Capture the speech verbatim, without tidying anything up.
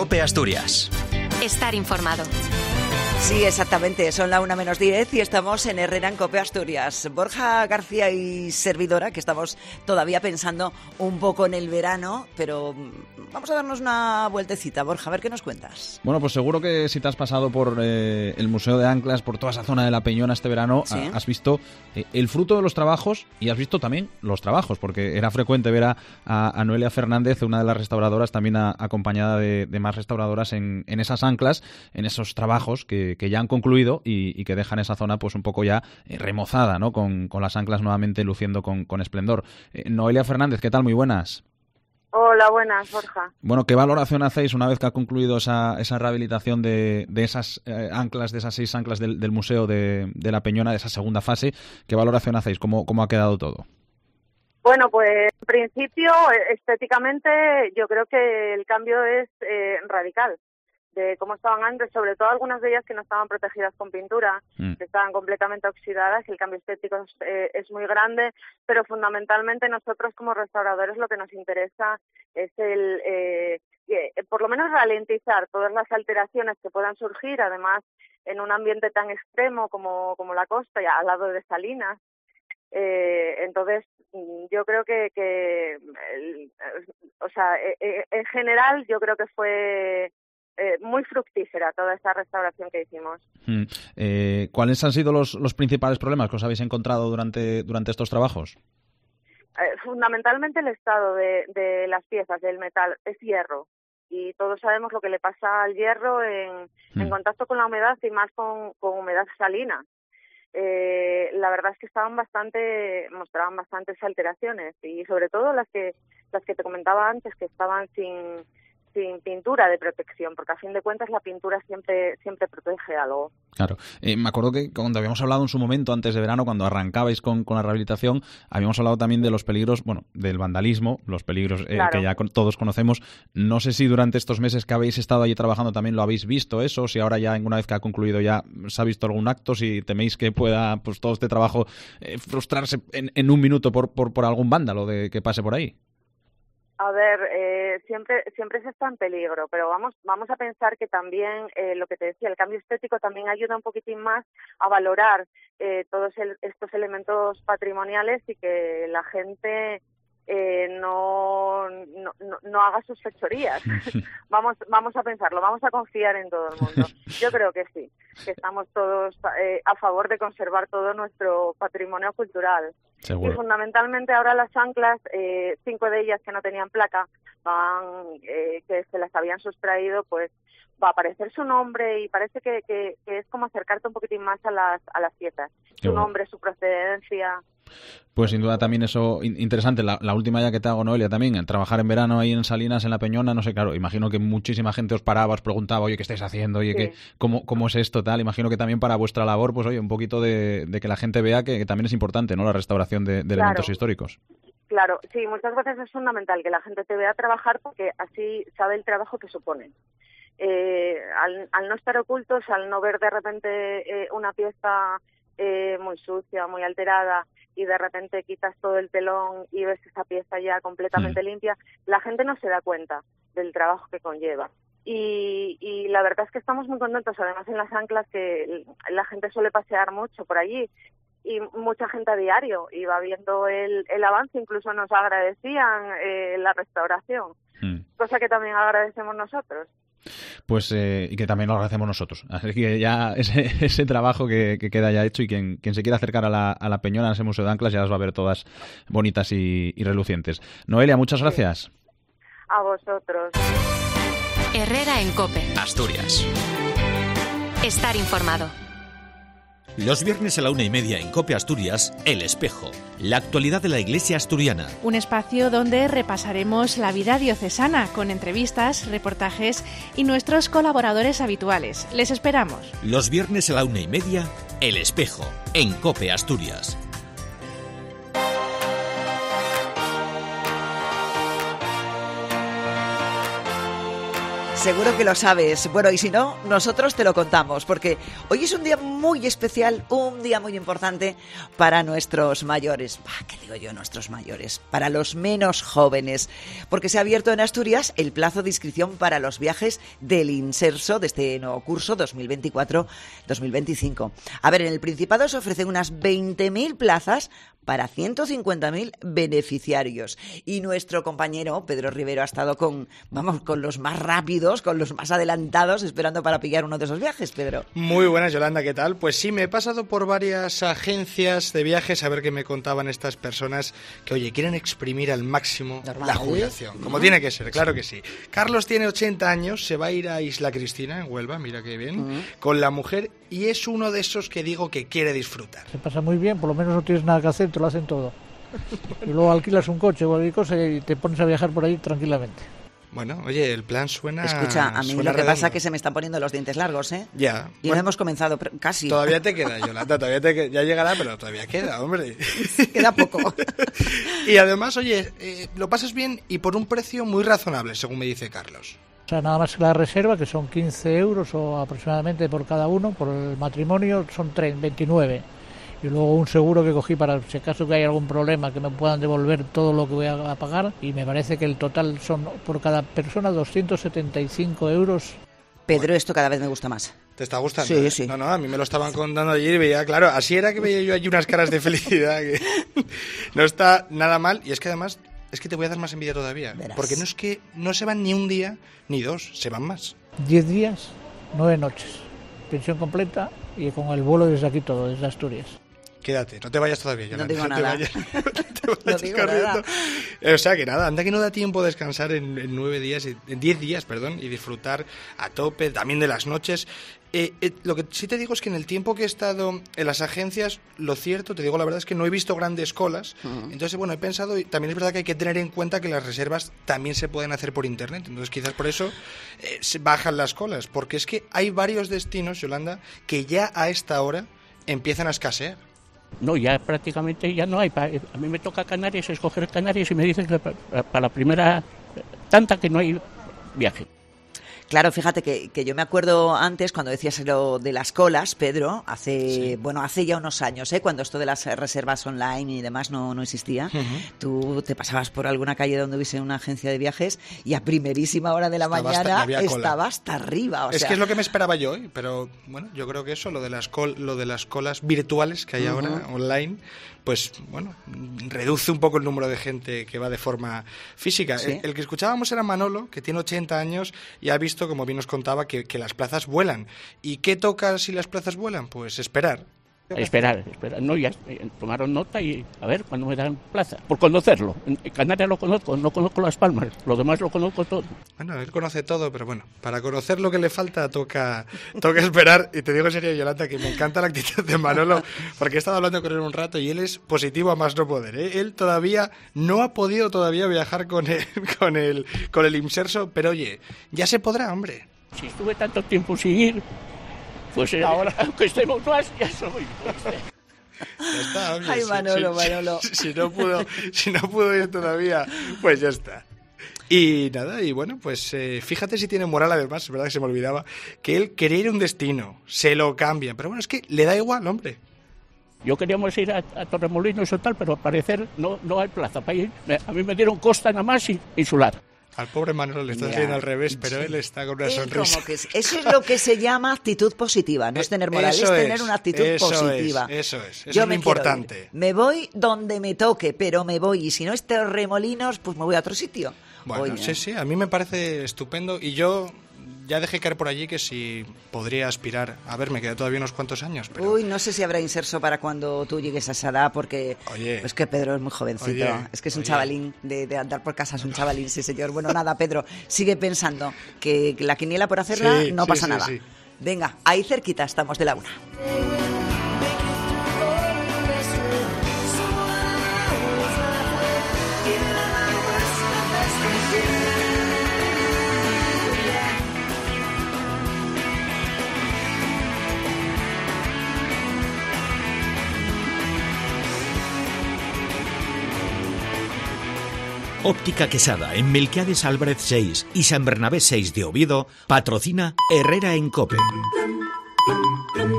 COPE Asturias. Estar informado. Sí, exactamente, son la una menos diez y estamos en Herrera en COPE Asturias. Borja García y servidora, que estamos todavía pensando un poco en el verano, pero vamos a darnos una vueltecita. Borja, a ver qué nos cuentas. Bueno, pues seguro que si te has pasado por eh, el Museo de Anclas, por toda esa zona de La Peñona este verano, ¿sí? Has visto eh, el fruto de los trabajos y has visto también los trabajos, porque era frecuente ver a, a, a Noelia Fernández, una de las restauradoras, también a, acompañada de, de más restauradoras en, en esas anclas, en esos trabajos que que ya han concluido y, y que dejan esa zona pues un poco ya eh, remozada, ¿no? Con, con las anclas nuevamente luciendo con, con esplendor. Eh, Noelia Fernández, ¿qué tal? Muy buenas. Hola, buenas, Borja. Bueno, ¿qué valoración hacéis una vez que ha concluido esa, esa rehabilitación de, de esas eh, anclas, de esas seis anclas del, del Museo de, de La Peñona, de esa segunda fase? ¿Qué valoración hacéis? ¿Cómo, cómo ha quedado todo? Bueno, pues en principio, estéticamente, yo creo que el cambio es eh, radical. De cómo estaban antes, sobre todo algunas de ellas que no estaban protegidas con pintura, mm. que estaban completamente oxidadas, y el cambio estético es, eh, es muy grande, pero fundamentalmente nosotros como restauradores lo que nos interesa es el, eh, eh, por lo menos ralentizar todas las alteraciones que puedan surgir, además en un ambiente tan extremo como, como la costa, y al lado de Salinas. Eh, entonces, yo creo que, que el, o sea, eh, en general yo creo que fue Eh, muy fructífera toda esta restauración que hicimos. Mm. Eh, ¿Cuáles han sido los, los principales problemas que os habéis encontrado durante, durante estos trabajos? Eh, fundamentalmente el estado de, de las piezas, del metal, es hierro. Y todos sabemos lo que le pasa al hierro en, mm. en contacto con la humedad y más con, con humedad salina. Eh, la verdad es que estaban bastante, mostraban bastantes alteraciones, y sobre todo las que, las que te comentaba antes, que estaban sin... sin pintura de protección, porque a fin de cuentas la pintura siempre siempre protege algo. Claro. Eh, me acuerdo que cuando habíamos hablado en su momento, antes de verano, cuando arrancabais con, con la rehabilitación, habíamos hablado también de los peligros, bueno, del vandalismo, los peligros eh, claro. que ya con, todos conocemos. No sé si durante estos meses que habéis estado allí trabajando también lo habéis visto eso, si ahora ya, una vez que ha concluido, ya se ha visto algún acto, si teméis que pueda pues todo este trabajo eh, frustrarse en, en un minuto por, por, por algún vándalo de que pase por ahí. A ver, eh, siempre siempre se está en peligro, pero vamos vamos a pensar que también, eh, lo que te decía, el cambio estético también ayuda un poquitín más a valorar eh, todos el, estos elementos patrimoniales, y que la gente eh, no, no, no, no haga sus fechorías. vamos vamos a pensarlo, vamos a confiar en todo el mundo. Yo creo que sí, que estamos todos eh, a favor de conservar todo nuestro patrimonio cultural. Seguro. Y fundamentalmente ahora las anclas, eh, cinco de ellas que no tenían placa, van, eh, que se las habían sustraído, pues va a aparecer su nombre, y parece que, que, que es como acercarte un poquitín más a las a las piezas. Qué su bueno. nombre, su procedencia. Pues sin duda también eso interesante. La, la última ya que te hago, Noelia, también, el trabajar en verano ahí en Salinas, en La Peñona, no sé, claro, imagino que muchísima gente os paraba, os preguntaba, oye, ¿qué estáis haciendo? Oye, sí. ¿qué, cómo, ¿cómo es esto? Tal. Imagino que también para vuestra labor, pues oye, un poquito de, de que la gente vea que, que también es importante, ¿no? La restauración de, de claro. elementos históricos. Claro, sí, muchas veces es fundamental que la gente te vea trabajar, porque así sabe el trabajo que supone. Eh, al, al no estar ocultos, al no ver de repente eh, una pieza eh, muy sucia, muy alterada, y de repente quitas todo el telón y ves esa pieza ya completamente mm. limpia, la gente no se da cuenta del trabajo que conlleva. Y, y la verdad es que estamos muy contentos, además en las anclas, que la gente suele pasear mucho por allí, y mucha gente a diario iba viendo el, el avance, incluso nos agradecían eh, la restauración, mm. cosa que también agradecemos nosotros. Pues eh, y que también lo agradecemos nosotros. Así que ya ese, ese trabajo que, que queda ya hecho, y quien, quien se quiera acercar a la, a la Peñona, a ese Museo de Anclas, ya las va a ver todas bonitas y, y relucientes. Noelia, muchas gracias. Sí. A vosotros. Herrera en COPE Asturias. Estar informado. Los viernes a la una y media en COPE Asturias, El Espejo, la actualidad de la Iglesia asturiana. Un espacio donde repasaremos la vida diocesana con entrevistas, reportajes y nuestros colaboradores habituales. Les esperamos. Los viernes a la una y media, El Espejo, en COPE Asturias. Seguro que lo sabes. Bueno, y si no, nosotros te lo contamos, porque hoy es un día muy especial, un día muy importante para nuestros mayores. Bah, ¿qué digo yo, nuestros mayores? Para los menos jóvenes, porque se ha abierto en Asturias el plazo de inscripción para los viajes del Inserso de este nuevo curso dos mil veinticuatro dos mil veinticinco. A ver, en el Principado se ofrecen unas veinte mil plazas para ciento cincuenta mil beneficiarios. Y nuestro compañero Pedro Rivero ha estado con, vamos, con los más rápidos, con los más adelantados, esperando para pillar uno de esos viajes, Pedro. Muy buenas, Yolanda, ¿qué tal? Pues sí, me he pasado por varias agencias de viajes a ver qué me contaban estas personas que, oye, quieren exprimir al máximo Normal, la jubilación, ¿eh? Como uh-huh. tiene que ser, claro que sí. Carlos tiene ochenta años, se va a ir a Isla Cristina, en Huelva, mira qué bien, uh-huh. con la mujer, y es uno de esos que digo que quiere disfrutar. Se pasa muy bien, por lo menos no tienes nada que hacer, te lo hacen todo. Y luego alquilas un coche o cualquier cosa y te pones a viajar por ahí tranquilamente. Bueno, oye, el plan suena... Escucha, a mí lo que redondo. pasa es que se me están poniendo los dientes largos, ¿eh? Ya. Y bueno, no hemos comenzado, casi. Todavía te queda, Yolanda, todavía te queda, ya llegará, pero todavía queda, hombre. Queda poco. Y además, oye, eh, lo pasas bien y por un precio muy razonable, según me dice Carlos. O sea, nada más que la reserva, que son quince euros o aproximadamente por cada uno, por el matrimonio son veintinueve. Y luego un seguro que cogí para si acaso que hay algún problema que me puedan devolver todo lo que voy a pagar, y me parece que el total son por cada persona doscientos setenta y cinco euros. Pedro, esto cada vez me gusta más. ¿Te está gustando? Sí, sí. No, no, a mí me lo estaban contando ayer y veía, claro, así era que veía yo allí unas caras de felicidad que no está nada mal. Y es que además, es que te voy a dar más envidia todavía. Verás. Porque no es que no se van ni un día ni dos, se van más. Diez días, nueve noches, pensión completa y con el vuelo desde aquí todo, desde Asturias. Quédate, no te vayas todavía, Yolanda. No digo no nada. Te vayas, no te vayas no digo corriendo. nada. O sea que nada, anda que no da tiempo a descansar en, en nueve días, en diez días, perdón, y disfrutar a tope también de las noches. Eh, eh, lo que sí te digo es que en el tiempo que he estado en las agencias, lo cierto, te digo la verdad, es que no he visto grandes colas. Uh-huh. Entonces, bueno, he pensado, y también es verdad que hay que tener en cuenta que las reservas también se pueden hacer por internet. Entonces, quizás por eso eh, se bajan las colas, porque es que hay varios destinos, Yolanda, que ya a esta hora empiezan a escasear. No, ya prácticamente ya no hay. A mí me toca Canarias, escoger Canarias y me dicen que para la primera tanta que no hay viaje. Claro, fíjate que, que yo me acuerdo antes, cuando decías lo de las colas, Pedro, hace sí. bueno hace ya unos años, ¿eh? Cuando esto de las reservas online y demás no, no existía, uh-huh. tú te pasabas por alguna calle donde hubiese una agencia de viajes y a primerísima hora de la estaba mañana hasta, estaba hasta arriba. O es sea... que es lo que me esperaba yo, ¿eh? Pero bueno, yo creo que eso, lo de las, col- lo de las colas virtuales que hay uh-huh. ahora online, pues bueno, reduce un poco el número de gente que va de forma física. ¿Sí? El, el que escuchábamos era Manolo, que tiene ochenta años y ha visto, como bien nos contaba, que, que las plazas vuelan. ¿Y qué toca si las plazas vuelan? Pues esperar. Esperar, esperar. No, ya tomaron nota y a ver cuándo me dan plaza. Por conocerlo. En Canarias lo conozco, no conozco Las Palmas. Lo demás lo conozco todo. Bueno, él conoce todo, pero bueno, para conocer lo que le falta toca, toca esperar. Y te digo en serio, Yolanda, que me encanta la actitud de Manolo, porque he estado hablando con él un rato y él es positivo a más no poder, ¿eh? Él todavía no ha podido todavía viajar con el, con el, con el Inserso, pero oye, ya se podrá, hombre. Si estuve tanto tiempo sin ir, pues eh, ahora, aunque estemos más, ya soy. Ya está, hombre. Ay, Manolo, si, Manolo. Si, si, no pudo, si no pudo ir todavía, pues ya está. Y nada, y bueno, pues eh, fíjate si tiene moral, además, es verdad que se me olvidaba, que él quería ir a un destino, se lo cambian, pero bueno, es que le da igual, hombre. Yo queríamos ir a, a Torremolinos o tal, pero al parecer no, no hay plaza para ir. A mí me dieron Costa nada más y insular. Al pobre Manolo le está haciendo al revés, pero sí. Él está con una él sonrisa. Como que es, eso es lo que se llama actitud positiva, no es tener moral, eso es tener es, una actitud eso positiva. Es, eso es, eso Yo es me lo importante. Me voy donde me toque, pero me voy, y si no es Torremolinos, pues me voy a otro sitio. Bueno, Oye. sí, sí, a mí me parece estupendo, y yo ya dejé caer por allí que si podría aspirar. A ver, me queda todavía unos cuantos años. Pero... Uy, no sé si habrá Inserso para cuando tú llegues a esa edad, porque oye, es que Pedro es muy jovencito. Oye, es que es un oye. chavalín, de, de andar por casa es un chavalín, sí señor. Bueno, nada, Pedro, sigue pensando que la quiniela por hacerla sí, no sí, pasa sí, nada. Sí. Venga, ahí cerquita estamos de la una. Óptica Quesada, en Melquiades Álvarez seis y San Bernabé seis de Oviedo, patrocina Herrera en COPE.